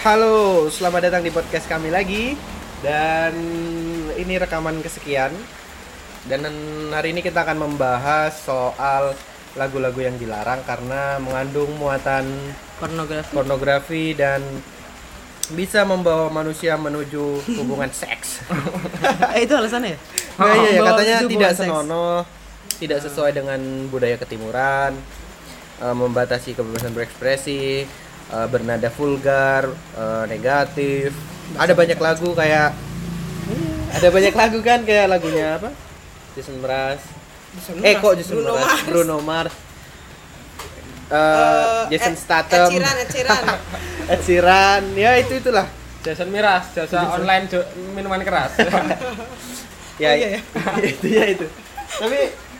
Halo, selamat datang di podcast kami lagi. Dan ini rekaman kesekian. Dan hari ini kita akan membahas soal lagu-lagu yang dilarang karena mengandung muatan pornografi dan bisa membawa manusia menuju hubungan seks. Itu alasannya ya? Nah, iya, katanya Menuju tidak hubungan senonoh, tidak sesuai dengan budaya ketimuran, membatasi kebebasan berekspresi, bernada vulgar, negatif. Ada banyak lagu kan kayak lagunya apa? Jason Mraz. Bruno Mars. Jason Statham. Ed Sheeran. Ya itulah. Jason Miraz, jasa online minuman keras. Ya. Itu. Tapi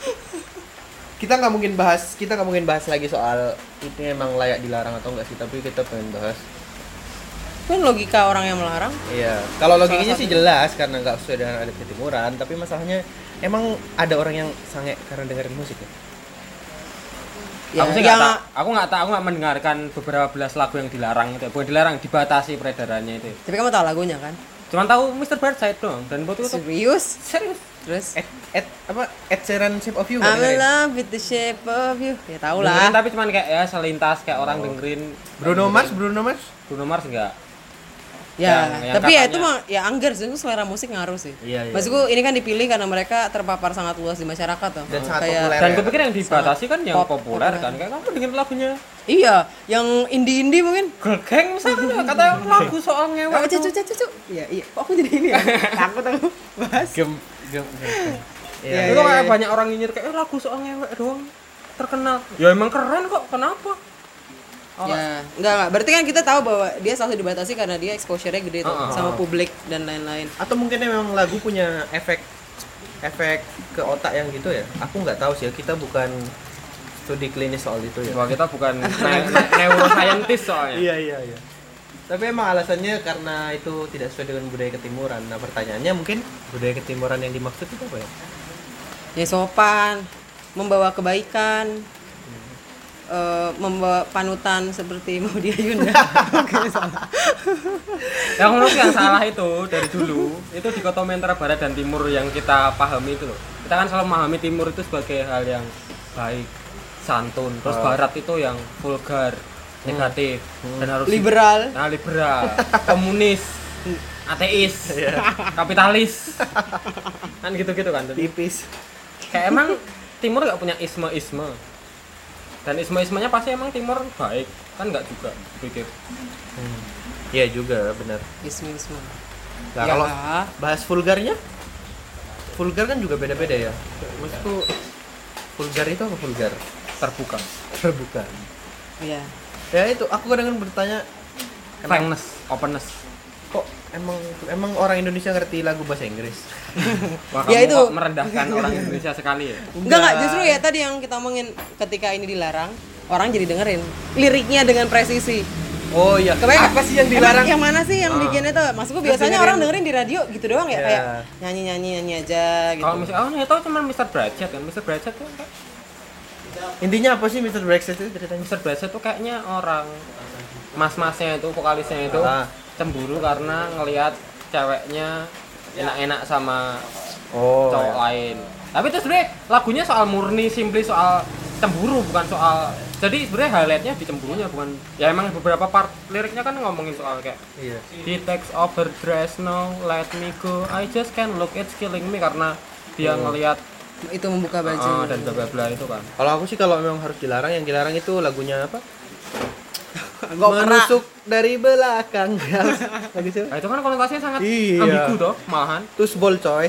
kita nggak mungkin bahas lagi soal itu emang layak dilarang atau enggak sih, tapi kita pengen bahas Kan logika orang yang melarang. iya, kalau logikanya sih jelas karena nggak sesuai dengan adat ketimuran, tapi masalahnya emang ada orang yang sange karena dengerin musik ya. Aku sih aku nggak mendengarkan beberapa belas lagu yang dilarang itu, bukan dilarang, dibatasi peredarannya itu. Tapi kamu tahu lagunya kan? Cuman tahu Mr. Brightside doang dan buat itu Serius? serius. Terus? Ed Sheeran Shape of You nggak I'm in dengerin? love with the shape of you. Ya tahu Dengerin, lah. tapi cuman kayak ya selintas kayak orang dengerin Bruno Mars Bruno Mars enggak. Ya, yang tapi ya katanya- itu mah ya anggar sih, itu selera musik ngaruh sih. Iya. Maksudku ini kan dipilih karena mereka terpapar sangat luas di masyarakat tuh. Dan sangat Kayak- populer. Dan kupikir yang dibatasi kan yang Pop- populer populer. kan. Kayak kamu dengerin lagunya Iya, yang indie mungkin. Girl Gang misalnya katanya lagu soal ngewek. Oh, cucu. Iya. Kok aku jadi ini ya? Takut aku bahas. Gem. Iya, Itu kayak banyak orang nyinyir kayak lagu soal ngewek doang terkenal. Ya emang keren kok, kenapa? Ya, enggak. Berarti kan kita tahu bahwa dia selalu dibatasi karena dia exposure-nya gede tuh sama publik dan lain-lain. Atau mungkin memang lagu punya efek ke otak yang gitu ya. Aku nggak tahu sih, kita bukan studi klinis soal itu ya. Wah, kita bukan neuroscientist soalnya. Iya. Tapi emang alasannya karena itu tidak sesuai dengan budaya ketimuran. Nah, pertanyaannya mungkin budaya ketimuran yang dimaksud itu apa ya? Ya sopan, membawa kebaikan, membawa panutan seperti Maudy Ayunda. Oke, salah. Yang menurut yang salah itu dari dulu itu dikotomi antara barat dan timur yang kita pahami itu loh. Kita kan selalu memahami timur itu sebagai hal yang baik, santun. Terus barat itu yang vulgar, negatif dan harus Liberal. liberal, komunis, ateis, kapitalis. Kan gitu-gitu kan. Tipis. Kayak emang timur nggak punya isme-isme. Dan isme-ismenya pasti emang timur baik. Kan nggak juga pikir. Iya juga, benar. Ismi. Nah, Ya. kalau bahas vulgarnya? Vulgar kan juga beda-beda ya. Maksudku vulgar itu apa vulgar? Terbuka. Terbuka. Iya. Ya itu, aku kadang bertanya Frankness, openness. kok emang orang Indonesia ngerti lagu bahasa Inggris? Wah, Ya, kamu itu. kok merendahkan orang Indonesia sekali ya. Enggak, justru ya tadi yang kita omongin ketika ini dilarang, orang jadi dengerin liriknya dengan presisi. Oh iya, Kebayang apa nggak? sih yang dilarang? Emang yang mana sih yang bikin itu? Maksudku biasanya dengerin. orang dengerin di radio gitu doang ya, Ya. kayak nyanyi aja gitu. Kalau misalnya itu cuma Mr. Brightside kan. Mr. Brightside tuh kayak Intinya apa sih Mr. Brexit itu ceritanya? Mr. Brightside tuh kayaknya orang mas-masnya itu, vokalisnya itu cemburu karena ngelihat ceweknya enak-enak sama cowok lain. Tapi itu sebenarnya lagunya soal murni, simply soal cemburu, bukan soal. Jadi sebenarnya highlightnya di cemburunya, bukan. Ya emang beberapa part liriknya kan ngomongin soal kayak Iya. he takes off her dress now, let me go, I just can't look, it's killing me, karena dia ngelihat Itu membuka baju. dan bla bla bla itu kan. Kalau aku sih kalau memang harus dilarang, yang dilarang itu lagunya apa? Menusuk dari belakang. Lagu siapa? Nah, itu kan konotasinya sangat Iya. ambigu toh, malahan. Tusbol coy.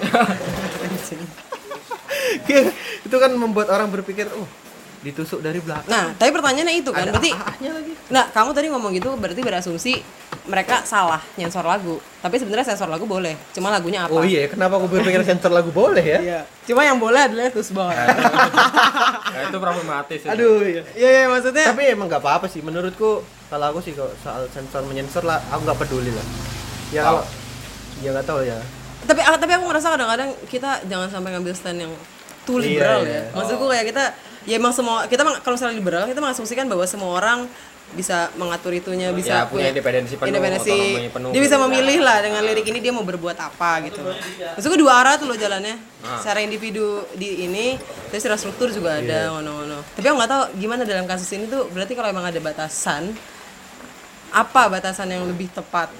Itu kan membuat orang berpikir, ditusuk dari belakang. Nah, tapi pertanyaannya itu kan, Ada berarti A-nya lagi. nah, kamu tadi ngomong gitu berarti berasumsi mereka salah nyensor lagu. Tapi sebenarnya sensor lagu boleh. Cuma lagunya apa? Oh iya, kenapa aku berpikir sensor lagu boleh ya? Iya. Cuma yang boleh adalah tusbol. Nah, itu problematis ya. Aduh, iya. Iya, maksudnya Tapi emang nggak apa-apa sih, menurutku. Kalau aku sih kalau soal sensor menyensor lah, aku nggak peduli lah. Ya kalau, ya nggak tahu ya. tapi aku ngerasa kadang-kadang kita jangan sampai ngambil stand yang too liberal Iya, iya. ya. Maksudku kayak kita ya emang semua kita kalau misalnya liberal kita mengasumsikan bahwa semua orang bisa mengatur itunya, Ya, bisa punya independensi penuh, otonomi penuh. Dia bisa memilih lah dengan lirik ini dia mau berbuat apa gitu. Maksudku dua arah tuh loh jalannya. Secara individu di ini, terus secara struktur juga ada ngono-ngono. Tapi aku nggak tahu gimana dalam kasus ini tuh, berarti kalau emang ada batasan, apa batasan yang lebih tepat?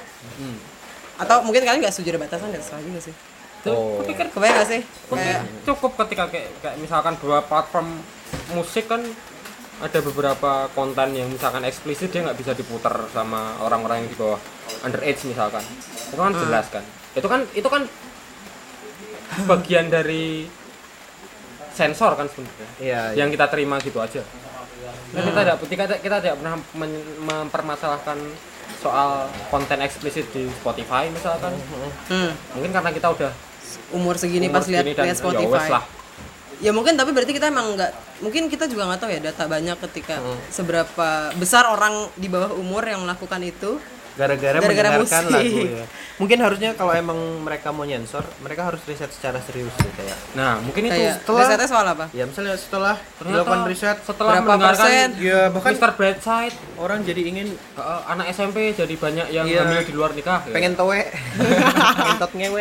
Atau mungkin kalian nggak setuju ada batasan, ya terserah juga sih. Kupikir Kebayang gak sih? cukup ketika kayak misalkan dua platform musik kan ada beberapa konten yang misalkan eksplisit dia nggak bisa diputar sama orang-orang yang di bawah underage misalkan. Itu kan jelas kan. Itu kan bagian dari sensor kan sebenarnya. Iya. Yang kita terima gitu aja. Nah, kita tidak pernah mempermasalahkan soal konten eksplisit di Spotify misalkan. Mungkin karena kita udah Umur segini pas lihat dan ya Spotify. wes lah. Ya mungkin, tapi berarti kita emang nggak, mungkin kita juga nggak tahu ya data banyak ketika seberapa besar orang di bawah umur yang melakukan itu gara-gara Gara-gara mendengarkan musik. lagu ya. Mungkin harusnya kalau emang mereka mau nyensor, mereka harus riset secara serius sih kayak. Nah, mungkin itu kayak setelah- risetnya soal apa? Ya misalnya setelah ternyata dilakukan riset setelah berapa mendengarkan persen? ya bahkan Mr. Brightside orang jadi ingin anak SMP jadi banyak yang Iya. hamil di luar nikah. pengen towe, pengen tot ngewe.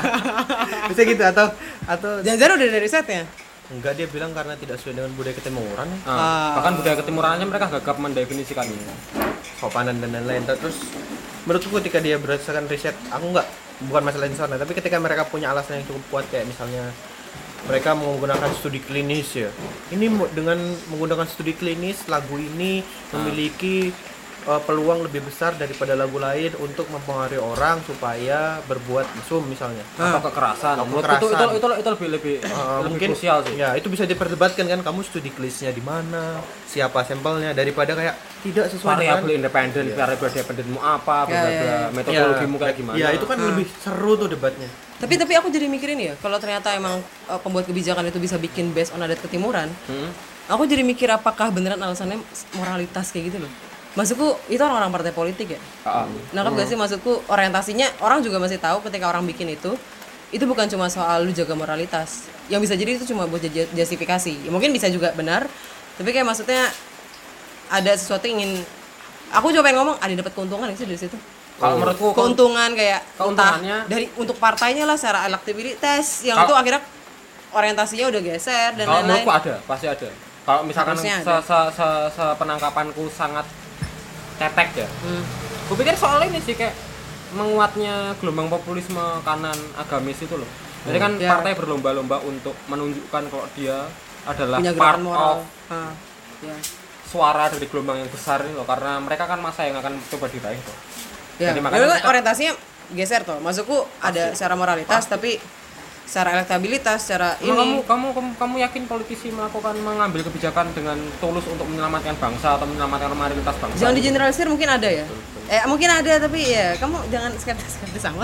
Bisa gitu atau Jangan-jangan udah ada risetnya? enggak, dia bilang karena tidak sesuai dengan budaya ketimuran, Bahkan budaya ketimurannya mereka gagap mendefinisikannya. sopanan dan lain-lain. Terus menurutku ketika dia berdasarkan riset, aku nggak, bukan masalah sensornya, tapi ketika mereka punya alasan yang cukup kuat kayak misalnya mereka menggunakan studi klinis ya. Ini dengan menggunakan studi klinis lagu ini memiliki peluang lebih besar daripada lagu lain untuk mempengaruhi orang supaya berbuat mesum misalnya. Atau kekerasan. Atau Menurutku kekerasan. itu lebih Mungkin krusial sih. ya itu bisa diperdebatkan kan, kamu studi klinisnya di mana, siapa sampelnya, daripada kayak tidak sesuai Variabel dengan independen, variabel dependenmu apa, Ya, ya, ya. metodologimu kayak gimana. Ya itu kan lebih seru tuh debatnya. Tapi aku jadi mikirin ya, kalau ternyata emang pembuat kebijakan itu bisa bikin based on adat ketimuran, aku jadi mikir apakah beneran alasannya moralitas kayak gitu loh. Maksudku itu orang-orang partai politik ya. Nangkep gak sih, maksudku orientasinya orang juga masih tahu ketika orang bikin itu bukan cuma soal lu jaga moralitas. Yang bisa jadi itu cuma buat justifikasi. Ya, mungkin bisa juga benar, tapi kayak maksudnya ada sesuatu yang ingin, aku coba pengen ngomong ada dapat keuntungan sih dari situ. Kalau menurutku Keuntungan kayak keuntungannya- entah dari untuk partainya lah secara elektabilitas yang Kalau- itu akhirnya orientasinya udah geser dan kalau lain-lain. menurutku ada, pasti ada. Kalau misalkan Harusnya ada. penangkapanku sangat cetek ya. Kupikir soal ini sih kayak menguatnya gelombang populisme kanan agamis itu loh. Jadi kan Ya. partai berlomba-lomba untuk menunjukkan kalau dia adalah Punya part gerakan moral. of Ya. suara dari gelombang yang besar ini loh, karena mereka kan masa yang akan coba diraih tuh. Ya. Jadi makanya Lalu kita- orientasinya geser tuh. Maksudku ada secara moralitas tapi secara elektabilitas, secara Emang ini. kamu yakin politisi mengambil kebijakan dengan tulus untuk menyelamatkan bangsa atau menyelamatkan mayoritas bangsa? Jangan digeneralisir, mungkin ada ya. Mungkin ada tapi ya kamu jangan skeptis amat.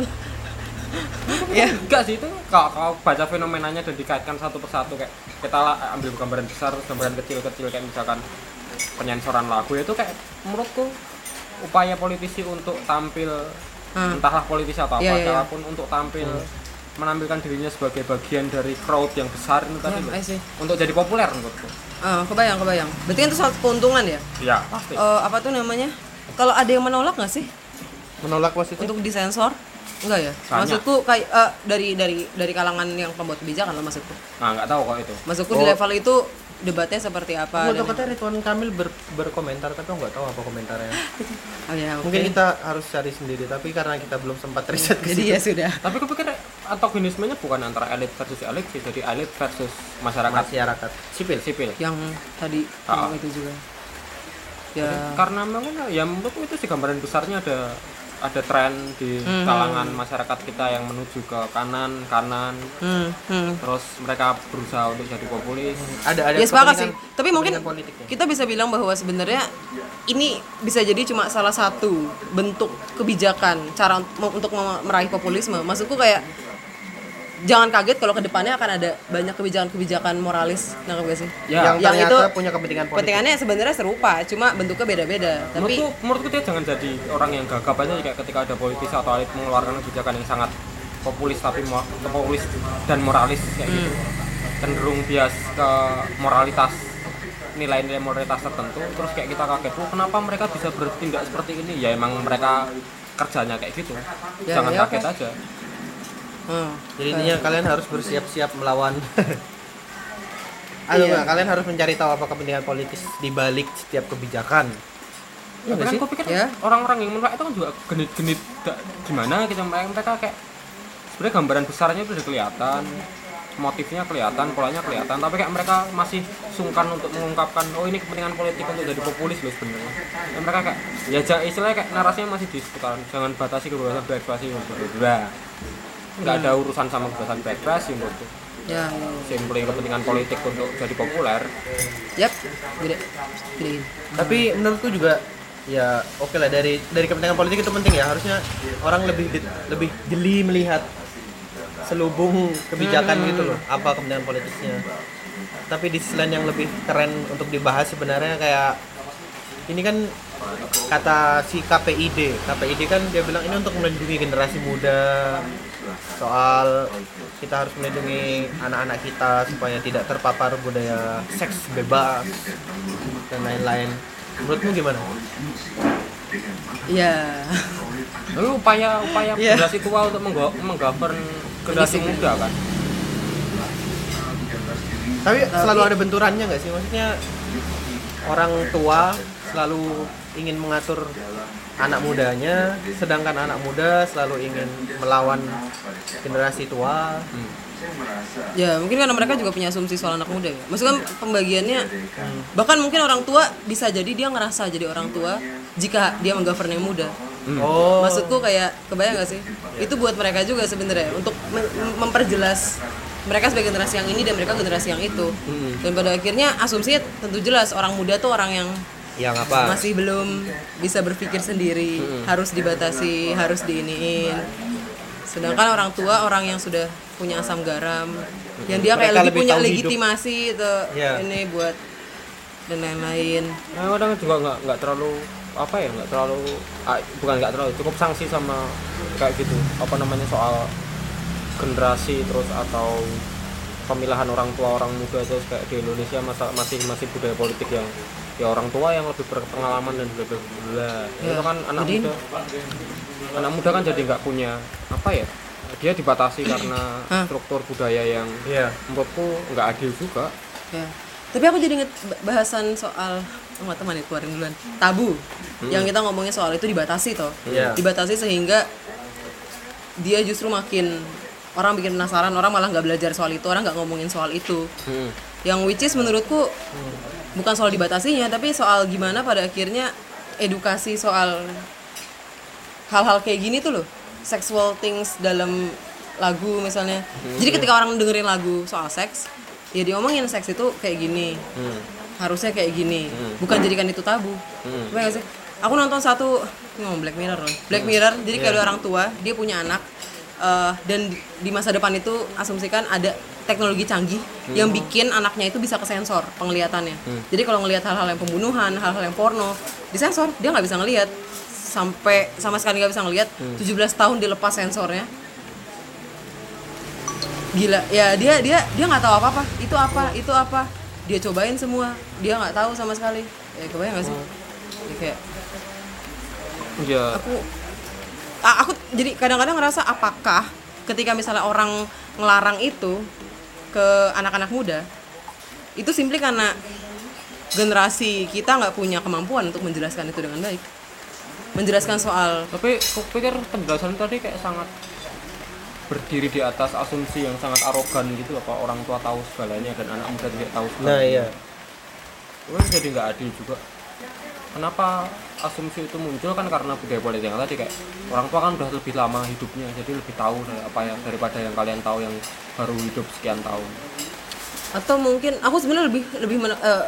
Ya. Enggak sih, itu kalau baca fenomenanya dan dikaitkan satu persatu kayak kita ambil gambaran besar, gambaran kecil-kecil kayak misalkan penyensoran lagu itu kayak menurutku upaya politisi untuk tampil entahlah politisi atau Iya, iya, iya. apapun untuk tampil menampilkan dirinya sebagai bagian dari crowd yang besar itu tadi loh. I see. Untuk jadi populer menurutku. Kebayang. Berarti kan itu soal keuntungan ya? Iya, pasti. Apa tuh namanya? Kalau ada yang menolak nggak sih Menolak maksudnya? untuk disensor? Enggak ya? Banyak. Maksudku kayak dari kalangan yang pembuat kebijakan lah maksudku. Nah, nggak tahu kok itu. Maksudku di level itu debatnya seperti apa? Aku dan- tahu katanya Ridwan Kamil berkomentar, tapi aku nggak tahu apa komentarnya. Oh ya, oke. Mungkin kita harus cari sendiri, tapi karena kita belum sempat riset ke Jadi situ. ya sudah. Tapi aku pikir antagonismenya bukan antara elit versus elit sih, jadi elit versus masyarakat Masyarakat sipil. sipil. Yang tadi yang itu juga. Ya. Karena memang ya menurutku itu sih gambaran besarnya ada tren di kalangan masyarakat kita yang menuju ke kanan terus mereka berusaha untuk jadi populis. Ada Ya sepakat sih. kepentingan- Tapi mungkin kepentingan politiknya. kita bisa bilang bahwa sebenarnya ini bisa jadi cuma salah satu bentuk kebijakan cara untuk meraih populisme. Maksudku kayak jangan kaget kalau kedepannya akan ada banyak kebijakan-kebijakan moralis, nangkep gak sih? Ya, yang yang ternyata itu punya kepentingan politik. Kepentingannya sebenarnya serupa, cuma bentuknya beda-beda. Tapi menurutku dia jangan jadi orang yang gagap aja kayak ketika ada politisi atau elit mengeluarkan kebijakan yang sangat populis tapi populis dan moralis kayak gitu. Cenderung bias ke moralitas nilai-nilai moralitas tertentu, terus kayak kita kaget, kenapa mereka bisa bertindak seperti ini? Ya emang mereka kerjanya kayak gitu. Jangan kaget aja. Jadi intinya kalian harus bersiap-siap melawan. Kalian harus mencari tahu apa kepentingan politis di balik setiap kebijakan. Ya, kan aku pikir orang-orang yang menolak itu kan juga genit-genit gimana gitu, mereka kayak sebenarnya gambaran besarnya itu udah kelihatan, motifnya kelihatan, polanya kelihatan, tapi kayak mereka masih sungkan untuk mengungkapkan ini kepentingan politik untuk jadi populis loh sebenarnya. Dan mereka kayak istilahnya kayak narasinya masih di seputaran jangan batasi kebebasan berekspresi nggak ada urusan sama kebebasan berekspresi menurutku. Ya. Simply kepentingan politik untuk jadi populer. Yap, gede. Tapi menurutku juga ya oke lah, dari kepentingan politik itu penting ya, harusnya orang lebih jeli melihat selubung kebijakan gitu loh, apa kepentingan politisnya. Tapi di sisi lain yang lebih keren untuk dibahas sebenarnya kayak ini kan kata si KPID kan dia bilang ini untuk melindungi generasi muda, soal kita harus melindungi anak-anak kita supaya tidak terpapar budaya seks bebas dan lain-lain. Menurutmu gimana? Ya. Lalu upaya generasi tua untuk menggovern generasi muda kan. Tapi selalu ada benturannya nggak sih? Maksudnya orang tua selalu ingin mengatur anak mudanya, sedangkan anak muda selalu ingin melawan generasi tua. Ya mungkin karena mereka juga punya asumsi soal anak muda ya. Maksudnya pembagiannya bahkan mungkin orang tua bisa jadi dia ngerasa jadi orang tua jika dia menggovern yang muda. Maksudku kayak kebayang gak sih? Itu buat mereka juga sebenarnya untuk memperjelas mereka sebagai generasi yang ini dan mereka generasi yang itu. Dan pada akhirnya asumsinya tentu jelas orang muda tuh orang yang apa? Masih belum bisa berpikir sendiri, harus dibatasi, harus diiniin. Sedangkan orang tua orang yang sudah punya asam garam, yang dia kayak lebih punya legitimasi itu ini buat dan lain-lain. Nah, kadang juga nggak terlalu cukup sanksi sama kayak gitu soal generasi terus atau pemilihan orang tua orang muda terus kayak di Indonesia masih budaya politik yang ya orang tua yang lebih berpengalaman dan bla. Itu kan anak muda kan jadi nggak punya dia dibatasi karena struktur budaya yang menurutku nggak adil juga. Ya. Tapi aku jadi inget bahasan soal teman keluarin duluan tabu yang kita ngomongin soal itu dibatasi dibatasi sehingga dia justru makin orang bikin penasaran, orang malah nggak belajar soal itu, orang nggak ngomongin soal itu. Yang which is menurutku bukan soal dibatasinya, tapi soal gimana pada akhirnya edukasi soal hal-hal kayak gini tuh loh, sexual things dalam lagu misalnya. Jadi ketika orang dengerin lagu soal seks, ya diomongin seks itu kayak gini, harusnya kayak gini, bukan jadikan itu tabu. Gak sih? Aku nonton Black Mirror loh. Black Mirror, jadi kayak orang tua, dia punya anak, dan di masa depan itu asumsikan ada teknologi canggih yang bikin anaknya itu bisa kesensor penglihatannya. Jadi kalau ngelihat hal-hal yang pembunuhan, hal-hal yang porno, disensor, dia nggak bisa ngelihat sama sekali nggak bisa ngelihat. 17 tahun dilepas sensornya. Gila, ya dia nggak tahu apa-apa. Itu apa? Dia cobain semua, dia nggak tahu sama sekali. Ya kebayang nggak sih? Ya, kayak aku jadi kadang-kadang ngerasa apakah ketika misalnya orang ngelarang itu ke anak-anak muda itu simply karena generasi kita nggak punya kemampuan untuk menjelaskan itu dengan baik, menjelaskan soal. Tapi aku pikir penjelasan tadi kayak sangat berdiri di atas asumsi yang sangat arogan gitu, apa orang tua tahu segalanya dan anak muda tidak tahu segalanya. Nah iya, itu jadi nggak adil juga. Kenapa asumsi itu muncul kan karena budaya politik yang tadi, kayak orang tua kan udah lebih lama hidupnya, jadi lebih tahu daripada yang kalian tahu yang baru hidup sekian tahun. Atau mungkin aku sebenarnya lebih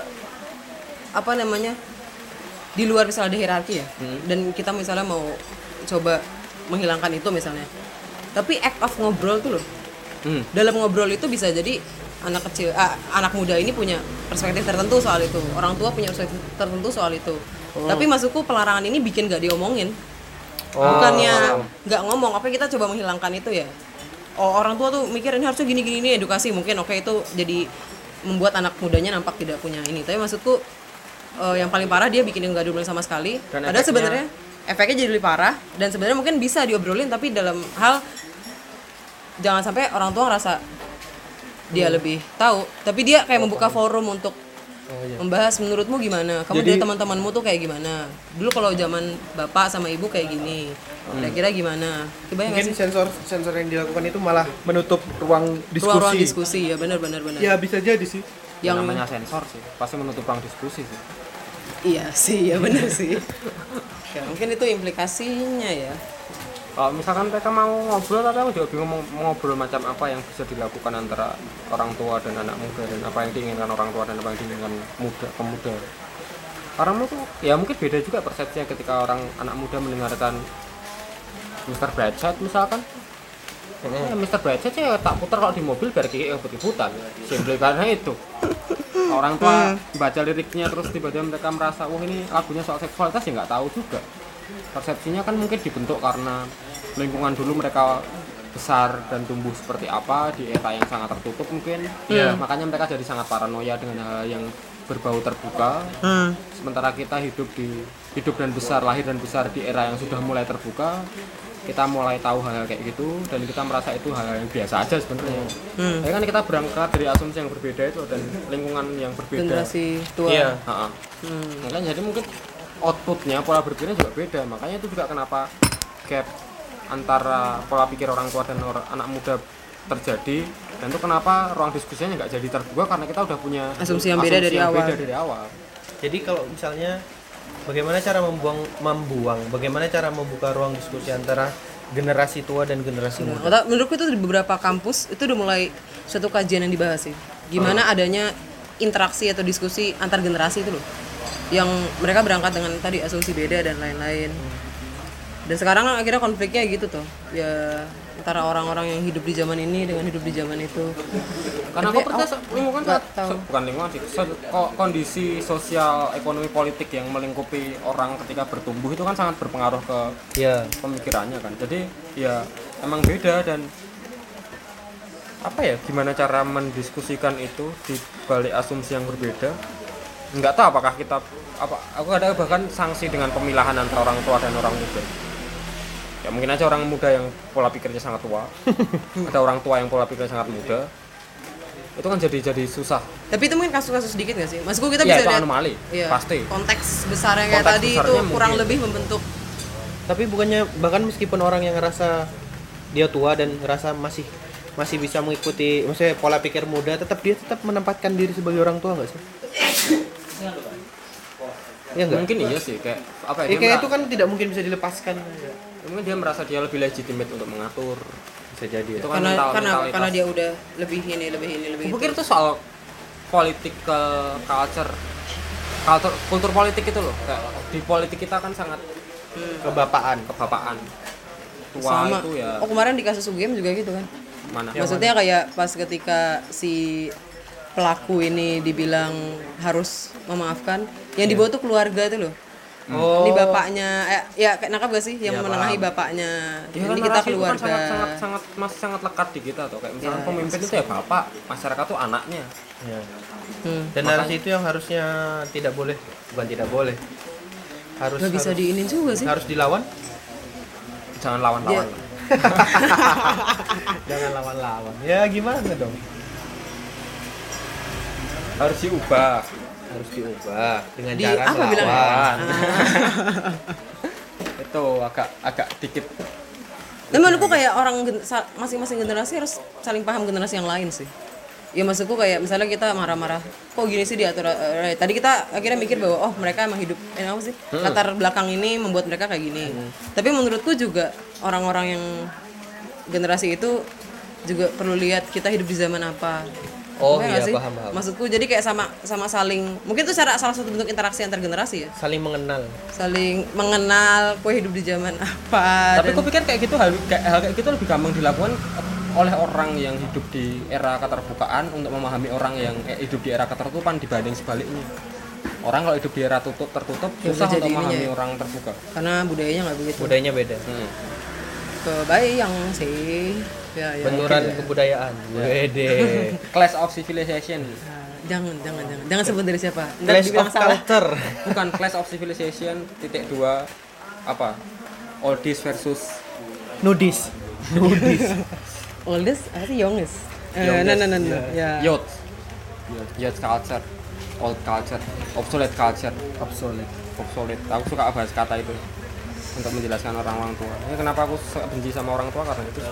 di luar misalnya ada hierarki ya, dan kita misalnya mau coba menghilangkan itu misalnya, tapi act of ngobrol tuh loh, dalam ngobrol itu bisa jadi anak muda ini punya perspektif tertentu soal itu, orang tua punya perspektif tertentu soal itu. Tapi maksudku pelarangan ini bikin gak diomongin, bukannya gak ngomong. Apa kita coba menghilangkan itu ya? Orang tua tuh mikir ini harusnya gini-gini, edukasi mungkin oke, itu jadi membuat anak mudanya nampak tidak punya ini. Tapi maksudku yang paling parah dia bikin nggak diobrolin sama sekali. Dan Padahal sebenarnya efeknya jadi lebih parah dan sebenarnya mungkin bisa diobrolin tapi dalam hal jangan sampai orang tua ngerasa dia lebih tahu, tapi dia kayak membuka forum untuk membahas menurutmu gimana, kamu dari teman-temanmu tuh kayak gimana, dulu kalau zaman bapak sama ibu kayak gini, kira-kira gimana, kebayang nggak Mungkin sih? sensor yang dilakukan itu malah menutup ruang diskusi. Ruang-ruang diskusi ya, benar. Ya bisa jadi sih. yang namanya sensor sih pasti menutup ruang diskusi sih. Iya sih, ya benar sih. Ya, mungkin itu implikasinya ya. Kalau misalkan mereka mau ngobrol, tapi aku juga bingung mau ngobrol macam apa yang bisa dilakukan antara orang tua dan anak muda, dan apa yang diinginkan orang tua dan apa yang diinginkan pemuda. Orang tuh ya mungkin beda juga persepsinya ketika orang anak muda mendengarkan Mr. Brightside misalkan. Mr. Brightside ya tak putar kalau di mobil biar kayak ikut-ikutan. Simple karena itu. Orang tua baca liriknya terus tiba-tiba mereka merasa wah ini lagunya soal seksualitas ya nggak tahu juga. Persepsinya kan mungkin dibentuk karena lingkungan dulu mereka besar dan tumbuh seperti apa di era yang sangat tertutup mungkin. Makanya mereka jadi sangat paranoia dengan hal yang berbau terbuka. Sementara kita hidup dan besar, lahir dan besar di era yang sudah mulai terbuka. Kita mulai tahu hal-hal kayak gitu dan kita merasa itu hal yang biasa aja sebenarnya. Ya kan kita berangkat dari asumsi yang berbeda itu dan lingkungan yang berbeda. Generasi tua. Iya. Makanya jadi mungkin outputnya pola berpikirnya juga beda. Makanya itu juga kenapa gap antara pola pikir orang tua dan anak muda terjadi, dan itu kenapa ruang diskusinya nggak jadi terbuka karena kita udah punya Asumsi yang beda dari awal. Jadi kalau misalnya bagaimana cara bagaimana cara membuka ruang diskusi antara generasi tua dan generasi muda? Menurutku itu di beberapa kampus itu udah mulai suatu kajian yang dibahas sih. Gimana adanya interaksi atau diskusi antar generasi itu loh. Yang mereka berangkat dengan tadi asumsi beda dan lain-lain. Dan sekarang akhirnya konfliknya gitu tuh. Ya antara orang-orang yang hidup di zaman ini dengan hidup di zaman itu. Karena aku percaya lingkungan bukan lingkungan sih, kondisi sosial, ekonomi, politik yang melingkupi orang ketika bertumbuh itu kan sangat berpengaruh ke pemikirannya kan. Jadi ya emang beda dan apa ya, gimana cara mendiskusikan itu di balik asumsi yang berbeda. Nggak tahu apakah aku ada bahkan sanksi dengan pemilahan antara orang tua dan orang muda. Ya mungkin aja orang muda yang pola pikirnya sangat tua, ada orang tua yang pola pikirnya sangat muda. Itu kan jadi susah. Tapi itu mungkin kasus-kasus sedikit nggak sih? Maksudku kita ya, bisa itu lihat anomali, pasti. Konteks besarnya kayak tadi itu kurang lebih membentuk. Tapi bukannya bahkan meskipun orang yang ngerasa dia tua dan ngerasa masih bisa mengikuti maksudnya pola pikir muda, dia tetap menempatkan diri sebagai orang tua nggak sih? Ya enggak? Mungkin iya sih, kayak apa ya, kayak itu kan tidak mungkin bisa dilepaskan. Mungkin dia merasa dia lebih legitimate untuk mengatur. Bisa jadi ya. Itu kan karena dia udah lebih ini. Aku pikir itu soal political kultur politik itu loh. Kayak di politik kita kan sangat kebapaan. Tua sama, itu ya. Kemarin di kasus UGM juga gitu kan. Mana? Maksudnya kayak pas ketika si pelaku ini dibilang harus memaafkan, yang dibawa tuh keluarga tuh loh. Ini bapaknya, ya nangkap gak sih yang menengahi bapaknya? Ya, ini kan kita keluarga. Kan masih sangat lekat di kita tuh. Kayak misalnya pemimpin itu ya bapak, masyarakat tuh anaknya. Ya. Dan narasi itu yang harusnya bukan tidak boleh. Gak bisa diinin juga sih. Harus dilawan. Jangan lawan-lawan. Jangan lawan-lawan. Ya gimana dong? Harus diubah dengan cara melawan. Itu agak dikit. Tapi menurutku kayak orang masing-masing generasi harus saling paham generasi yang lain sih. Ya maksudku kayak misalnya kita marah-marah, kok gini sih diatur. Tadi kita akhirnya mikir bahwa mereka emang hidup apa sih? Latar belakang ini membuat mereka kayak gini. Tapi menurutku juga orang-orang yang generasi itu juga perlu lihat kita hidup di zaman apa. Iya paham. Maksudku jadi kayak sama saling, mungkin itu salah satu bentuk interaksi antar generasi ya. Saling mengenal, kue hidup di zaman apa. Tapi aku pikir kayak gitu hal kayak gitu lebih gampang dilakukan oleh orang yang hidup di era keterbukaan untuk memahami orang yang hidup di era ketertutupan dibanding sebaliknya. Orang kalau hidup di era tertutup susah untuk memahami orang terbuka. Karena budayanya nggak begitu. Budayanya beda. Kebayang sih. Ya, benturan kebudayaan. Wede. Clash of civilization. Jangan sebut dari siapa. Ntar Clash of dibilang salah. Culture. Bukan Clash of Civilization .2 apa? Oldies versus Nudis. Oldest apa sih youngest? Youngest, No. Ya. youth culture, old culture, obsolete culture, obsolete. Aku suka bahas kata itu untuk menjelaskan orang tua. Ya, kenapa aku suka benci sama orang tua karena itu.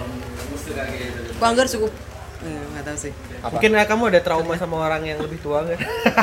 Aku anggar cukup nggak tahu sih. Apa? Mungkin kamu ada trauma sama orang yang lebih tua nggak?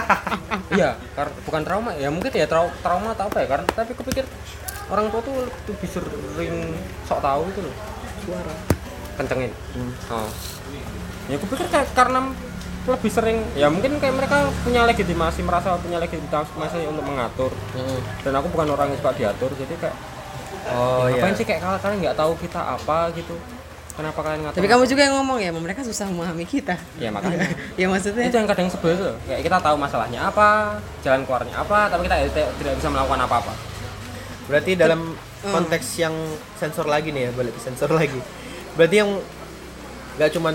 Iya, bukan trauma ya, mungkin ya trauma atau apa ya, karena tapi kepikir orang tua tuh lebih sering sok tahu itu loh. Suara kencengin. Oh. Ya kepikir kayak karena lebih sering ya mungkin kayak mereka merasa punya legitimasi untuk mengatur. Dan aku bukan orang yang suka diatur, jadi kayak ngapain sih kayak kalian nggak tahu kita apa gitu. Kenapa kalian ngatur? Tapi kamu juga yang ngomong ya, mereka susah memahami kita. Ya makanya. Ya maksudnya. Itu yang kadang sebel tuh. Kayak kita tahu masalahnya apa, jalan keluarnya apa, tapi kita tidak bisa melakukan apa-apa. Berarti dalam konteks yang sensor lagi nih ya, balik ke sensor lagi. Berarti yang nggak cuman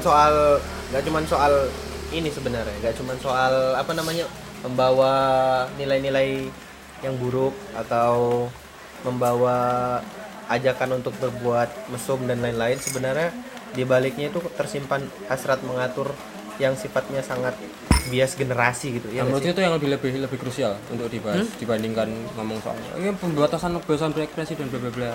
soal ini sebenarnya, nggak cuman soal apa namanya membawa nilai-nilai yang buruk atau membawa ajakan untuk berbuat mesum dan lain-lain. Sebenarnya di baliknya itu tersimpan hasrat mengatur yang sifatnya sangat bias generasi gitu ya. Menurut itu yang lebih krusial untuk dibahas dibandingkan ngomong soal ini pembatasan kebebasan berekspresi dan bla bla bla.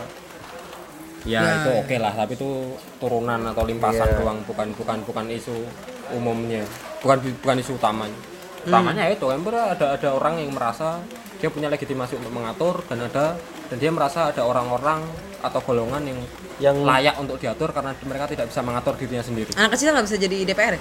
Ya itu oke lah, tapi itu turunan atau limpasan doang, bukan isu umumnya, bukan isu utamanya. Utamanya itu kan ada orang yang merasa dia punya legitimasi untuk mengatur dan dia merasa ada orang-orang atau golongan yang layak untuk diatur karena mereka tidak bisa mengatur dirinya sendiri. Anak kecil nggak bisa jadi DPR ya?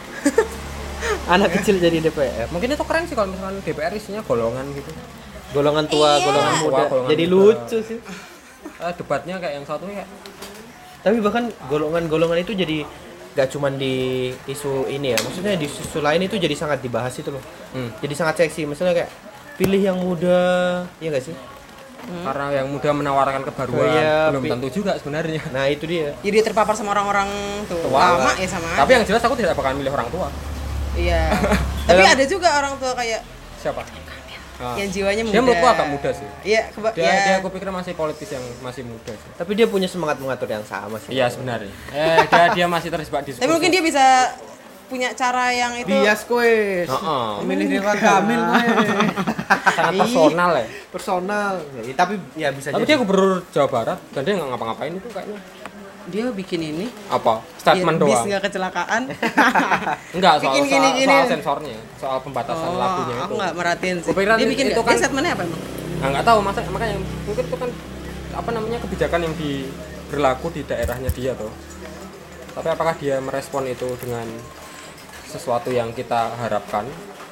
Anak kecil jadi DPR. Mungkin itu keren sih kalau misalkan DPR isinya golongan gitu. Golongan tua, golongan muda. Golongan Jadi muda. lucu sih. Debatnya kayak yang satu kayak Tapi bahkan golongan-golongan itu jadi gak cuman di isu ini ya, maksudnya di isu lain itu jadi sangat dibahas itu loh. Jadi sangat seksi, misalnya kayak pilih yang muda, ya gak sih? karena yang muda menawarkan kebaruan belum tentu juga sebenarnya. Nah itu dia. Jadi dia terpapar sama orang-orang tua lama ya sama. Tapi yang jelas aku tidak bakal milih orang tua. Iya. Tapi ada juga orang tua kayak Siapa? yang jiwanya muda. Dia menurutku agak muda sih. Iya, Dia aku pikir masih politis yang masih muda sih. Tapi dia punya semangat mengatur yang sama sih. Iya sebenarnya. dia masih terjebak di Tapi mungkin dia bisa punya cara yang itu Bias kowe. Memilih Ridwan Kamil kowe. sangat personal ya. Personal. Ya, tapi ya bisa Tapi dia gubernur Jawa Barat dan dia nggak ngapa-ngapain itu kayaknya. dia bikin ini Apa? Statement bis doang. nggak kecelakaan. Enggak, Bikin soal gini. sensornya, soal pembatasan lagunya itu. Aku nggak merhatiin sih. Kupikiran Dia bikin itu itu kan- dia statementnya apa emang? Nah, nggak tahu makanya mungkin itu kan apa namanya kebijakan yang berlaku di daerahnya dia tuh. Tapi apakah dia merespon itu dengan sesuatu yang kita harapkan?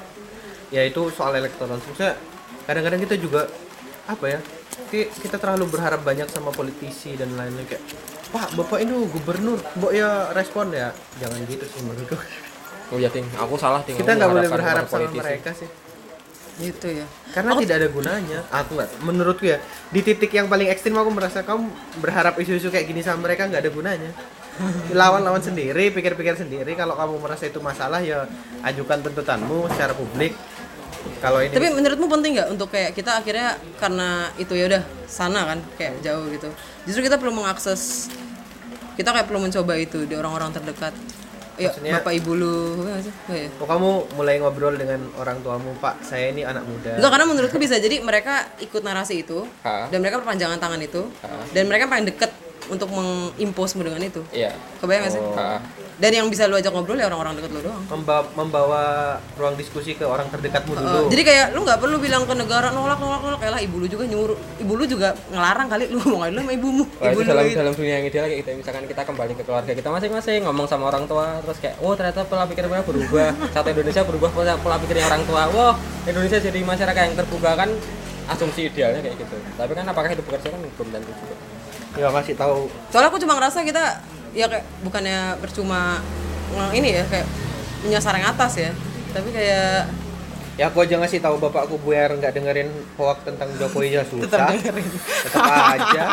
Ya itu soal elektoral. Maksudnya kadang-kadang kita juga apa ya? Kita terlalu berharap banyak sama politisi dan lain-lain kayak Pak, Bapak ini gubernur, Mbok ya respon ya. Jangan gitu sih menurutku. Oh iya, Ting. Aku salah, Ting. Kita Aku nggak boleh mengharapkan berharap kepada sama mereka sih. Gitu ya. Karena tidak ada gunanya. Aku nggak, menurutku ya, di titik yang paling ekstrim aku merasa kamu berharap isu-isu kayak gini sama mereka nggak ada gunanya. Lawan sendiri, pikir-pikir sendiri. Kalau kamu merasa itu masalah ya ajukan tuntutanmu secara publik. Kalau ini Tapi menurutmu penting nggak untuk kayak kita akhirnya karena itu ya udah sana kan kayak jauh gitu. Justru kita perlu mengakses, kita kayak perlu mencoba itu di orang-orang terdekat. Ya Maksudnya- bapak ibu lu, apa sih? Oh, iya. Oh, kamu mulai ngobrol dengan orang tuamu, Pak. Saya ini anak muda. Enggak, karena menurutku bisa jadi mereka ikut narasi itu Ha? dan mereka perpanjangan tangan itu dan mereka paling deket untuk mengimposmu dengan itu. Iya. Kebayang nggak sih? Ha. Dan yang bisa lu ajak ngobrol ya orang-orang deket lu doang. Membawa ruang diskusi ke orang terdekatmu dulu. Jadi kayak lu nggak perlu bilang ke negara nolak kayak lah ibu lu juga nyuruh, ibu lu juga ngelarang kali lu ngomongin lu sama ibumu. Wah, Ibu itu lu dalam dunia yang ideal kayak gitu. Misalkan kita kembali ke keluarga kita masing-masing, ngomong sama orang tua, terus kayak, oh ternyata pola pikirnya berubah. Satu Indonesia berubah pola pikirnya orang tua. Wah, Indonesia jadi masyarakat yang terbuka kan, asumsi idealnya kayak gitu. Tapi kan apakah itu bekerja kan belum tentu juga. Ya kasih tahu. Soalnya aku cuma ngerasa kita ya kayak bukannya percuma ini ya kayak menyasar yang atas ya, tapi kayak Ya aku aja ngasih tahu bapakku biar nggak dengerin hoax tentang Jokowi ya susah. tetap dengerin. Tetap aja.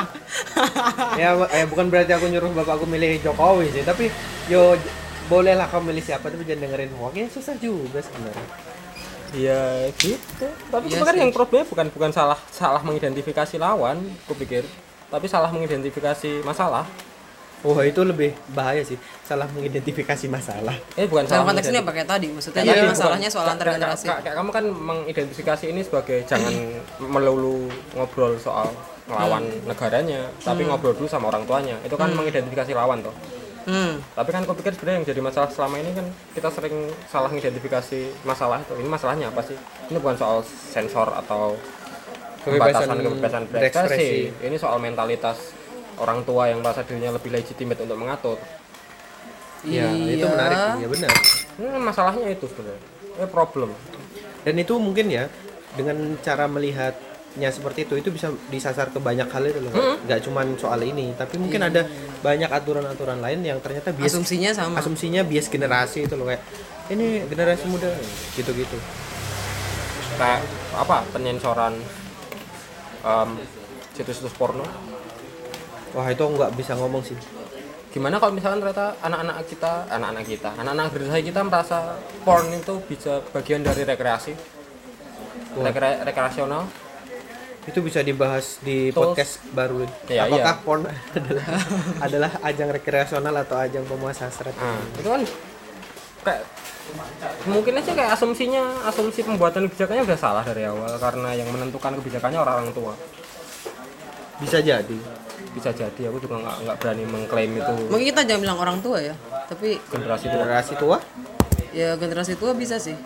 Ya bukan berarti aku nyuruh bapakku milih Jokowi sih, tapi yo bolehlah kamu milih siapa tapi jangan dengerin hoax. Ya susah juga sebenarnya. Ya gitu. Tapi Iya sebenarnya sih. yang problemnya bukan salah mengidentifikasi lawan, kupikir, tapi salah mengidentifikasi masalah. Oh, itu lebih bahaya sih. Salah mengidentifikasi masalah. Bukan Dalam salah konteks ini apa kayak tadi maksudnya Iya, tadi bukan. masalahnya soal antar generasi. Kayak kamu kan mengidentifikasi ini sebagai jangan melulu ngobrol soal ngelawan negaranya, tapi ngobrol dulu sama orang tuanya. Itu kan mengidentifikasi lawan toh. Tapi kan aku pikir sebenarnya yang jadi masalah selama ini kan kita sering salah mengidentifikasi masalah itu. Ini masalahnya apa sih? Ini bukan soal sensor atau kebebasan berekspresi. berekspresi. Ini soal mentalitas orang tua yang merasa dirinya lebih legitimate untuk mengatur. Iya, itu menarik. Iya benar. Masalahnya itu sebenarnya. Problem. Dan itu mungkin ya dengan cara melihatnya seperti itu bisa disasar ke banyak hal itu loh. Nggak cuma soal ini, tapi mungkin ada banyak aturan-aturan lain yang ternyata bias Asumsinya sama. asumsinya bias generasi itu loh, kayak ini generasi muda gitu-gitu. Kayak apa? Penyensoran situs-situs porno. Wah, itu nggak bisa ngomong sih. Gimana kalau misalkan ternyata anak-anak generasi kita merasa porn itu bisa bagian dari rekreasi, rekreasional. Itu bisa dibahas di Tools. podcast baru. Iya, Apakah iya. porn adalah ajang rekreasional atau ajang pemuas hasrat? Itu kan kayak mungkin aja kayak asumsi pembuatan kebijakannya udah salah dari awal karena yang menentukan kebijakannya orang tua. Bisa jadi. Bisa jadi, aku juga nggak berani mengklaim itu Mungkin kita jangan bilang orang tua ya, tapi generasi tua. Generasi tua? ya generasi tua bisa sih.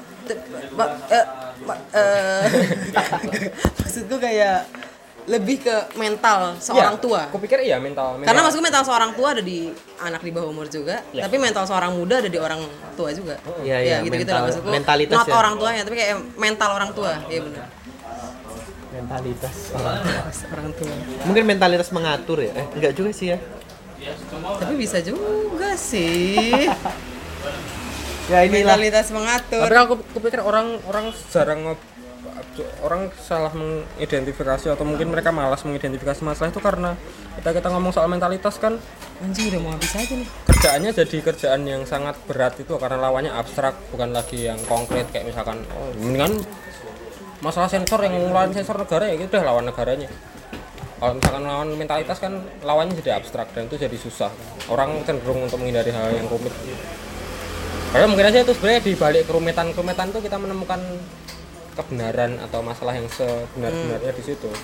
Maksudku kayak lebih ke mental seorang tua. Aku pikir iya mental. Karena maksudku mental seorang tua ada di anak di bawah umur juga, Ya. tapi mental seorang muda ada di orang tua juga. Iya, iya, gitu-gitu mental- lah maksudku. mentalitas Not ya. orang tuanya, tapi kayak mental orang tua. Iya benar. Mentalitas. Orang tua. Mungkin mentalitas mengatur ya? Enggak juga sih ya. Tapi bisa juga sih. Ya inilah. Mentalitas mengatur. Tapi aku pikir orang jarang orang salah mengidentifikasi atau mungkin mereka malas mengidentifikasi masalah itu karena kita ngomong soal mentalitas kan Anjing udah mau habis aja nih. kerjaannya jadi kerjaan yang sangat berat itu karena lawannya abstrak bukan lagi yang konkret kayak misalkan mendingan masalah sensor yang ngelawan sensor negara ya gitu deh lawan negaranya. Kalau misalkan lawan mentalitas kan lawannya jadi abstrak dan itu jadi susah. Orang cenderung untuk menghindari hal yang rumit. Padahal mungkin aja itu sebenarnya di balik kerumitan itu kita menemukan kebenaran atau masalah yang sebenar-benarnya di situ.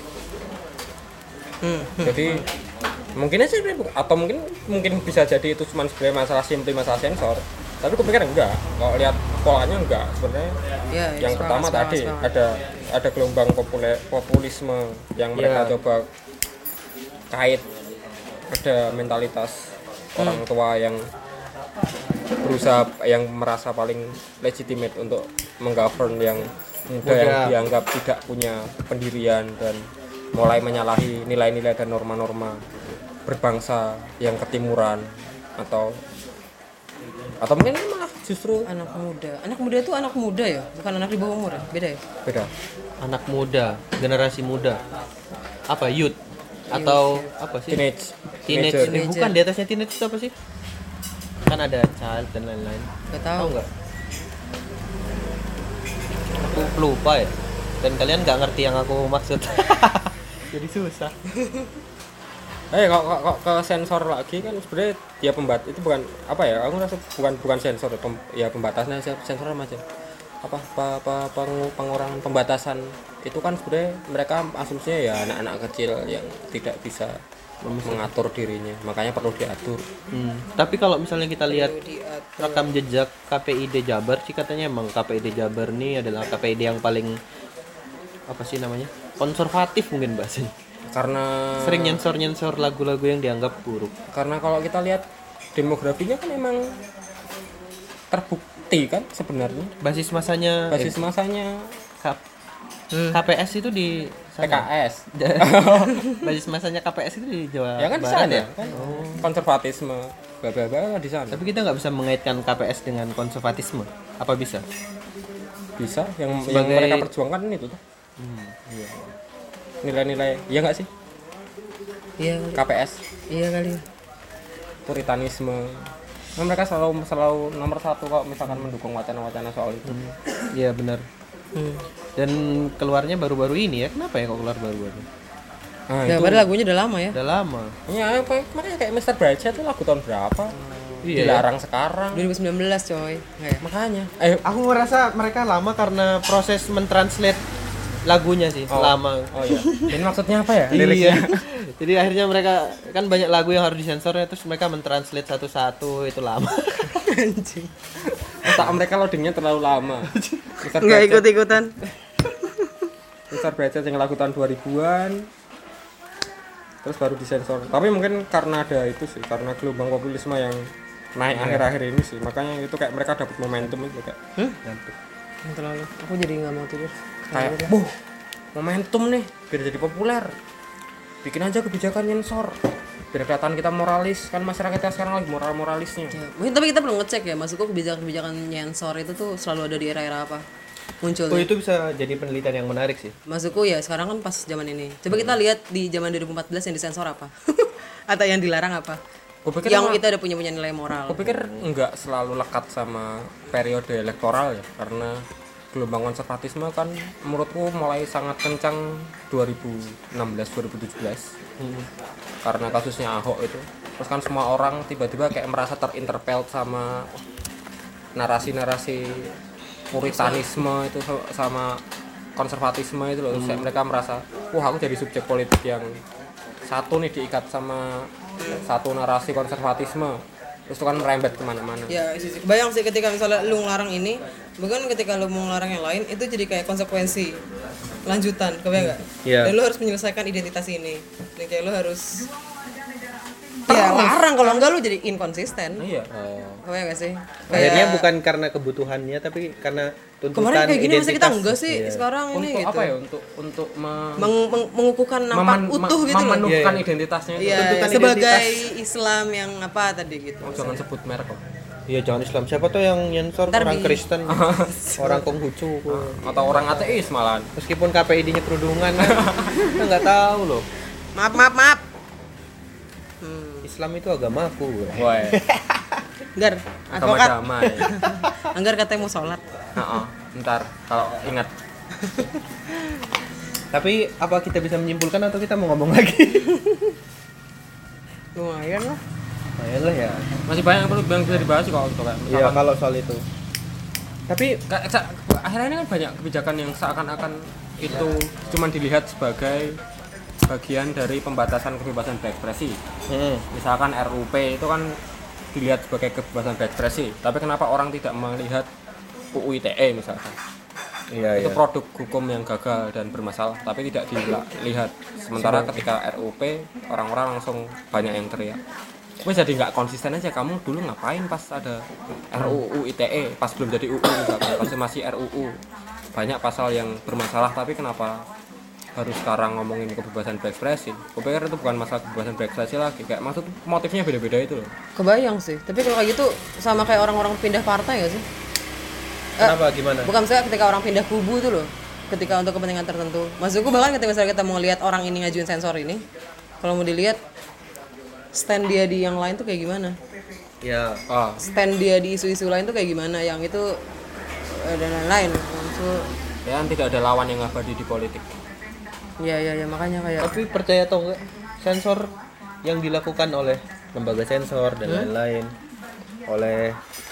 Jadi mungkin aja atau mungkin bisa jadi itu cuma sebenarnya masalah sensor. Tapi aku pikir enggak. Kalau lihat polanya enggak sebenarnya. Ya, Yang pertama tadi ada gelombang populisme yang mereka coba kait ada mentalitas orang tua yang berusaha yang merasa paling legitimate untuk menggovern yang muda yang dianggap tidak punya pendirian dan mulai menyalahi nilai-nilai dan norma-norma berbangsa yang ketimuran atau mungkin ini malah justru Anak muda itu anak muda ya, bukan anak di bawah umur ya, beda ya. beda. Anak muda, generasi muda. Apa youth? Atau apa sih? Teenage. Teenage. Bukan, di atasnya teenage itu apa sih? Kan ada child dan lain-lain. Gak Tahu tahu. nggak? Aku lupa ya. Dan kalian nggak ngerti yang aku maksud. Jadi susah. Kok ke sensor lagi kan sebenarnya dia itu bukan apa ya? Aku rasa bukan sensor ya pembatasan sensor aja. Pengurangan pembatasan itu kan sebenarnya mereka asumsinya ya anak-anak kecil yang tidak bisa mengatur dirinya, makanya perlu diatur. Tapi kalau misalnya kita lihat rekam jejak KPID Jabar sih katanya emang KPID Jabar ini adalah KPID yang paling apa sih namanya? Konservatif mungkin bahasanya. Karena Sering nyensor lagu-lagu yang dianggap buruk. Karena kalau kita lihat demografinya kan emang terbukti kan sebenarnya Basis masanya KPS itu di sana. PKS. Basis masanya KPS itu di Jawa Ya kan di Barat sana ya? kan. Konservatisme bla di sana. Tapi kita nggak bisa mengaitkan KPS dengan konservatisme. Apa bisa? Bisa yang Sebagai- mereka perjuangkan itu tuh. Iya. Nilai-nilai ya nggak sih? Iya kali. KPS, Iya kali. puritanisme. Nah, mereka selalu nomor satu kalau misalkan mendukung wacana-wacana soal itu. Iya benar. Dan keluarnya baru-baru ini ya. Kenapa ya kok keluar baru-baru? Nah, Ya, itu padahal lagunya udah lama ya. Udah lama. ya makanya kayak Mr. Brightside itu lagu tahun berapa? Iya. Dilarang sekarang. 2019 coy. Nggak ya? Makanya. Aku ngerasa mereka lama karena proses mentranslate lagunya sih, lama. Oh iya. Ini maksudnya apa ya? Iya. Jadi akhirnya mereka kan banyak lagu yang harus disensor ya, terus mereka mentranslate satu-satu, itu lama. Anjing. Otak mereka loadingnya terlalu lama. Nggak ikut-ikutan. Mr. Brightside yang lagu tahun 2000-an. Terus baru disensor. Tapi mungkin karena ada itu sih, karena gelombang populisme yang naik akhir-akhir ini sih. Makanya itu kayak mereka dapat momentum itu kayak. Ngantuk. Terlalu. Aku jadi nggak mau tidur. Kayak, momentum nih biar jadi populer. Bikin aja kebijakan nyensor. Biar kelihatan kita moralis, kan masyarakat kita sekarang lagi moralisnya. Ya, mungkin tapi kita belum ngecek ya, maksudku kebijakan-kebijakan nyensor itu tuh selalu ada di era-era apa munculnya. Oh, itu bisa jadi penelitian yang menarik sih. Maksudku ya sekarang kan pas zaman ini. Coba kita lihat di zaman 2014 yang disensor apa? Atau yang dilarang apa? Kupikir Yang kita udah punya nilai moral. Kupikir enggak selalu lekat sama periode elektoral ya, karena gelombang konservatisme kan menurutku mulai sangat kencang 2016-2017 karena kasusnya Ahok itu. Terus kan semua orang tiba-tiba kayak merasa terinterpel sama narasi-narasi puritanisme itu sama konservatisme itu loh. Terus kayak mereka merasa, wah aku jadi subjek politik yang satu nih diikat sama satu narasi konservatisme. Terus itu kan merembet kemana-mana. Ya, bayang sih ketika misalnya lu ngelarang ini, bukan ketika lu mau ngelarang yang lain, itu jadi kayak konsekuensi lanjutan, kebayang nggak? Iya. Dan lu harus menyelesaikan identitas ini. Dan kayak lu harus ya larang, kalau enggak lu jadi inkonsisten. Iya. Kebayang nggak sih? Akhirnya bukan karena kebutuhannya tapi karena tuntutan Kemarin kayak gini identitas. masa kita enggak sih sekarang ini Untuk gitu. apa ya? Untuk Mengukuhkan nampak utuh gitu loh. memenuhkan identitasnya itu. Iya, tuntutan sebagai Islam yang apa tadi gitu. Oh, jangan sebut merek kok. Iya, jangan Islam. Siapa tuh yang nyensor Ntar orang di- Kristen, orang Konghucu. Atau orang ateis malahan. Meskipun KPID-nya kerudungan kan, kita nggak tahu loh. Maaf. Islam itu agamaku. Woi. Anggar, Agama advokat. damai. Anggar katanya mau sholat. Heeh. Ntar kalau ingat. Tapi apa kita bisa menyimpulkan atau kita mau ngomong lagi? Lumayan lah. Lumayan lah ya. Masih banyak yang bisa dibahas sih kalau itu kayak Iya, kalau soal itu. Tapi akhirnya ini kan banyak kebijakan yang seakan-akan itu cuma dilihat sebagai bagian dari pembatasan kebebasan berekspresi. Misalkan RUP itu kan dilihat sebagai kebebasan berekspresi, tapi kenapa orang tidak melihat UU ITE misalkan? iya, Itu produk hukum yang gagal dan bermasalah, tapi tidak dilihat. Sementara ketika RUP orang-orang langsung banyak yang teriak. Wes jadi nggak konsisten aja, kamu dulu ngapain pas ada RUU ITE, pas belum jadi UU misalkan, pas masih RUU. Banyak pasal yang bermasalah, tapi kenapa harus sekarang ngomongin kebebasan berekspresi? Kupikir itu bukan masalah kebebasan berekspresi lagi, kayak maksud motifnya beda-beda itu loh. Kebayang sih. Tapi kalau kayak gitu sama kayak orang-orang pindah partai gak sih? kenapa gimana? Bukan misalnya ketika orang pindah kubu tuh loh. Ketika untuk kepentingan tertentu. Maksudku bahkan ketika misalnya kita mau lihat orang ini ngajuin sensor ini, kalau mau dilihat stand dia di yang lain tuh kayak gimana? Ya, Stand dia di isu-isu lain tuh kayak gimana? Yang itu dan lain-lain. Maksud, Ya kan tidak ada lawan yang abadi di politik. ya makanya kayak tapi percaya atau enggak, sensor yang dilakukan oleh lembaga sensor dan lain-lain, oleh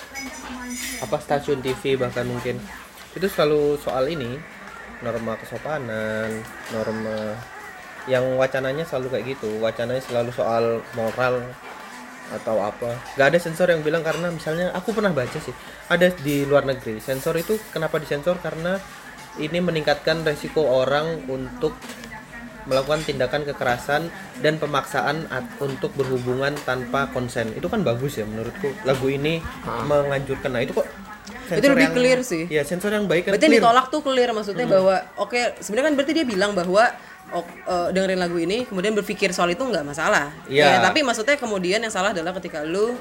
apa stasiun TV bahkan mungkin itu selalu soal ini, norma kesopanan, norma yang wacananya selalu kayak gitu, wacananya selalu soal moral atau apa. Gak ada sensor yang bilang karena misalnya aku pernah baca sih, ada di luar negeri sensor itu kenapa disensor karena ini meningkatkan resiko orang untuk melakukan tindakan kekerasan dan pemaksaan untuk berhubungan tanpa konsen. Itu kan bagus ya menurutku. Lagu ini menganjurkan. Nah, itu kok itu lebih clear sih. Ya, sensor yang baik kan Berarti yang clear. ditolak tuh clear maksudnya bahwa oke, sebenarnya kan berarti dia bilang bahwa dengerin lagu ini kemudian berpikir soal itu nggak masalah. Iya. Ya, tapi maksudnya kemudian yang salah adalah ketika lu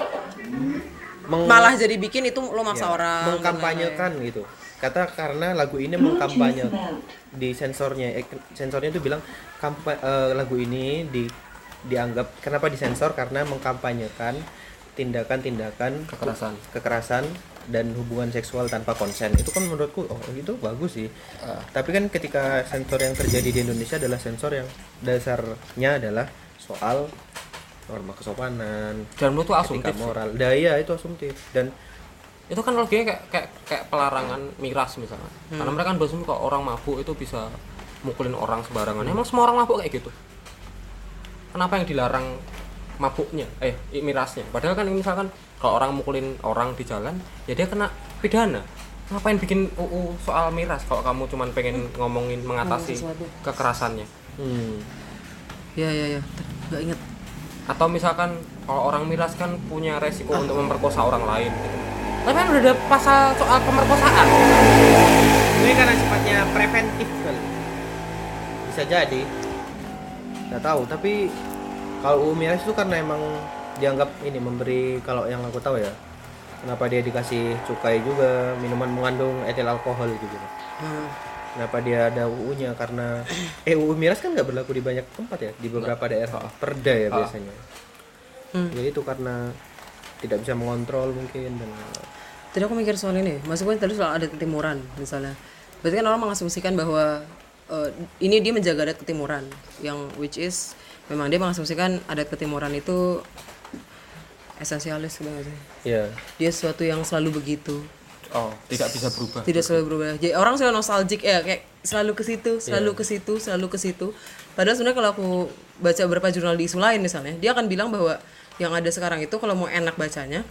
malah jadi bikin itu lo maksa orang dan mengkampanyekan lain-lain. gitu. Kata karena lagu ini mengkampanye di sensornya itu bilang lagu ini dianggap kenapa disensor karena mengkampanyekan tindakan-tindakan kekerasan dan hubungan seksual tanpa konsen. Itu kan menurutku itu bagus sih. Tapi kan ketika sensor yang terjadi di Indonesia adalah sensor yang dasarnya adalah soal norma kesopanan dan menurutku asumtif moral daya, itu asumtif. Dan itu kan logikanya kayak pelarangan miras misalnya. Karena mereka kan berasumsi kalau orang mabuk itu bisa mukulin orang sembarangan. Emang semua orang mabuk kayak gitu? Kenapa yang dilarang mabuknya, mirasnya? Padahal kan misalkan kalau orang mukulin orang di jalan, ya dia kena pidana. Ngapain bikin UU soal miras kalau kamu cuman pengen ngomongin mengatasi kekerasannya? Ya, nggak inget. Atau misalkan kalau orang miras kan punya resiko untuk memperkosa orang lain gitu. Tapi kan udah ada pasal soal pemerkosaan. ini karena sifatnya preventif kali. Bisa jadi. Nggak tahu, tapi kalau UU miras itu karena emang dianggap ini memberi, kalau yang aku tahu ya, kenapa dia dikasih cukai juga, minuman mengandung etil alkohol gitu. Kenapa dia ada UU-nya? Karena UU miras kan nggak berlaku di banyak tempat ya, di beberapa daerah perda ya biasanya. Ya itu karena tidak bisa mengontrol mungkin. Dan Tadi aku mikir soal ini, maksudnya tadi soal adat ketimuran misalnya. Berarti kan orang mengasumsikan bahwa ini dia menjaga adat ketimuran, yang which is memang dia mengasumsikan adat ketimuran itu esensialis gitu sih. Iya. Dia sesuatu yang selalu begitu. Tidak bisa berubah. Tidak selalu berubah. Jadi orang selalu nostalgic ya, kayak selalu ke situ, selalu ke situ, selalu ke situ. Padahal sebenarnya kalau aku baca beberapa jurnal di isu lain misalnya, dia akan bilang bahwa yang ada sekarang itu kalau mau enak bacanya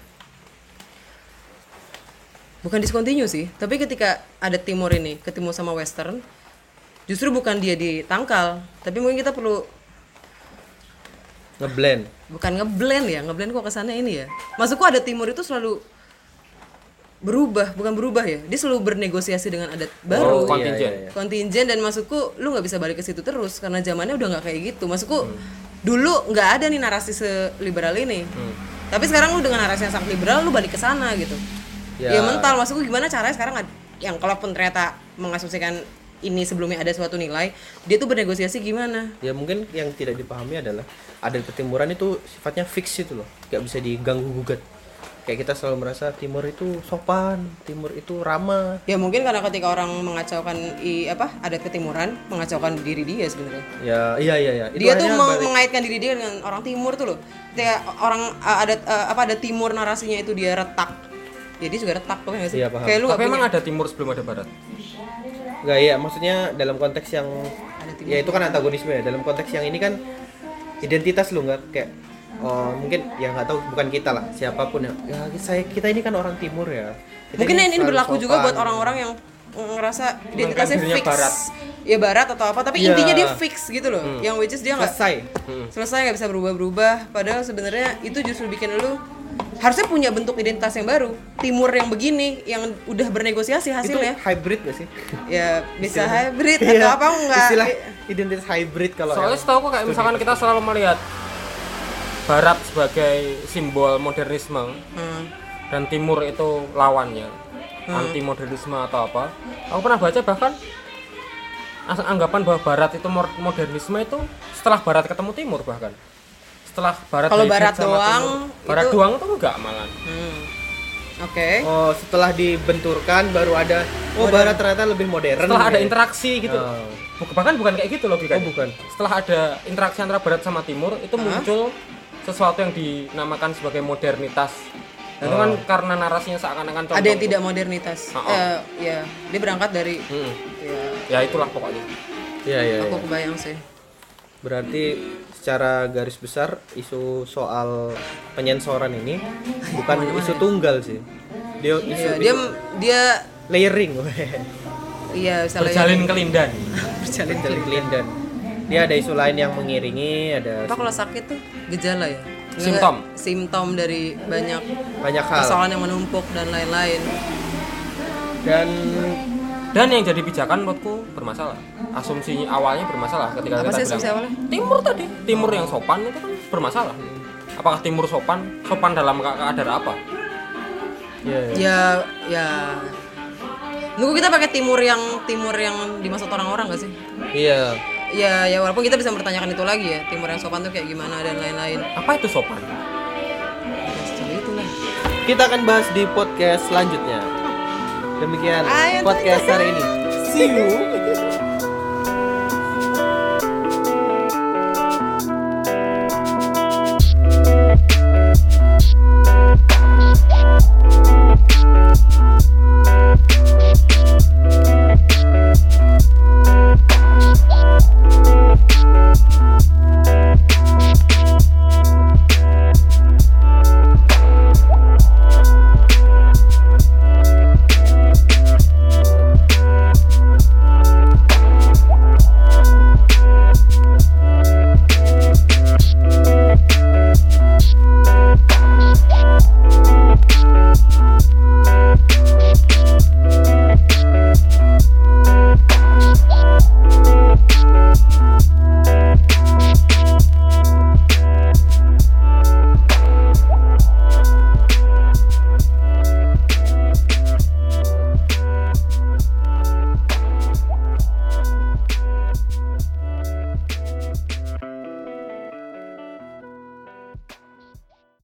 bukan discontinue sih, tapi ketika ada timur ini ketemu sama western, justru bukan dia ditangkal, tapi mungkin kita perlu ngeblend. Bukan ngeblend kok kesana ini ya. Maksudku ada timur itu selalu berubah, bukan berubah ya, dia selalu bernegosiasi dengan adat baru, kontingen, dan maksudku lu nggak bisa balik ke situ terus karena zamannya udah nggak kayak gitu. Maksudku dulu nggak ada nih narasi seliberal ini, tapi sekarang lu dengan narasi yang sangat liberal lu balik ke sana gitu. Ya mental, maksudku gimana caranya sekarang yang kalaupun ternyata mengasumsikan ini sebelumnya ada suatu nilai, dia tuh bernegosiasi gimana? Ya mungkin yang tidak dipahami adalah adat ketimuran itu sifatnya fix itu loh, nggak bisa diganggu gugat. Kayak kita selalu merasa timur itu sopan, timur itu ramah. Ya mungkin karena ketika orang mengacaukan adat ketimuran, mengacaukan diri dia sebenarnya. Iya. Dia tuh mengaitkan diri dia dengan orang timur tuh loh. Ketika orang adat timur narasinya itu dia retak. Jadi juga retak tuh ya sih. Iya, paham. Kayak lu tapi emang ada timur sebelum ada barat? Enggak, iya, maksudnya dalam konteks yang ya itu kan antagonisme ya. Dalam konteks yang ini kan identitas lu nggak kayak mungkin ya nggak tahu, bukan kita lah, siapapun ya kita ini kan orang timur ya. Mungkin ini berlaku juga buat orang-orang yang ngerasa identitasnya fix barat. Ya barat atau apa, tapi intinya dia fix gitu loh. Yang which is dia nggak selesai nggak bisa berubah-berubah. Padahal sebenarnya itu justru bikin lu harusnya punya bentuk identitas yang baru. Timur yang begini, yang udah bernegosiasi hasilnya. Itu hybrid gak sih? Ya bisa hybrid atau apa enggak? Istilah identitas hybrid kalau. Soalnya setahu kok kayak misalkan kita selalu melihat barat sebagai simbol modernisme dan timur itu lawannya, anti modernisme atau apa. Aku pernah baca bahkan anggapan bahwa barat itu modernisme itu setelah barat ketemu timur, bahkan setelah barat kalau barat doang timur. Barat doang itu enggak malah. Oke. Setelah dibenturkan baru ada barat ternyata lebih modern. Setelah ada interaksi gitu. Bahkan bukan kayak gitu logikanya. Bukan. Setelah ada interaksi antara barat sama timur itu muncul sesuatu yang dinamakan sebagai modernitas. Dan itu kan karena narasinya seakan-akan ada yang tidak modernitas. Ya, dia berangkat dari ya itulah pokoknya. Iya. Aku kebayang sih. Berarti secara garis besar isu soal penyensoran ini bukan isu tunggal sih. Dia layering. Iya, berjalin kelindan. berjalin kelindan. Dia ada isu lain yang mengiringi, ada kalau sakit tuh gejala ya? Simptom dari banyak hal, persoalan yang menumpuk dan lain-lain. Dan yang jadi pijakan menurutku bermasalah. Asumsinya awalnya bermasalah ketika apa kita bilang timur tadi, timur yang sopan itu kan bermasalah. Apakah timur sopan dalam keadaan apa? Ya. Nunggu kita pakai timur yang dimaksud orang-orang nggak sih? Iya. Ya walaupun kita bisa mempertanyakan itu lagi ya, timur yang sopan tuh kayak gimana dan lain-lain. Apa itu sopan? Kita akan bahas di podcast selanjutnya. Demikian podcast hari ini. See you.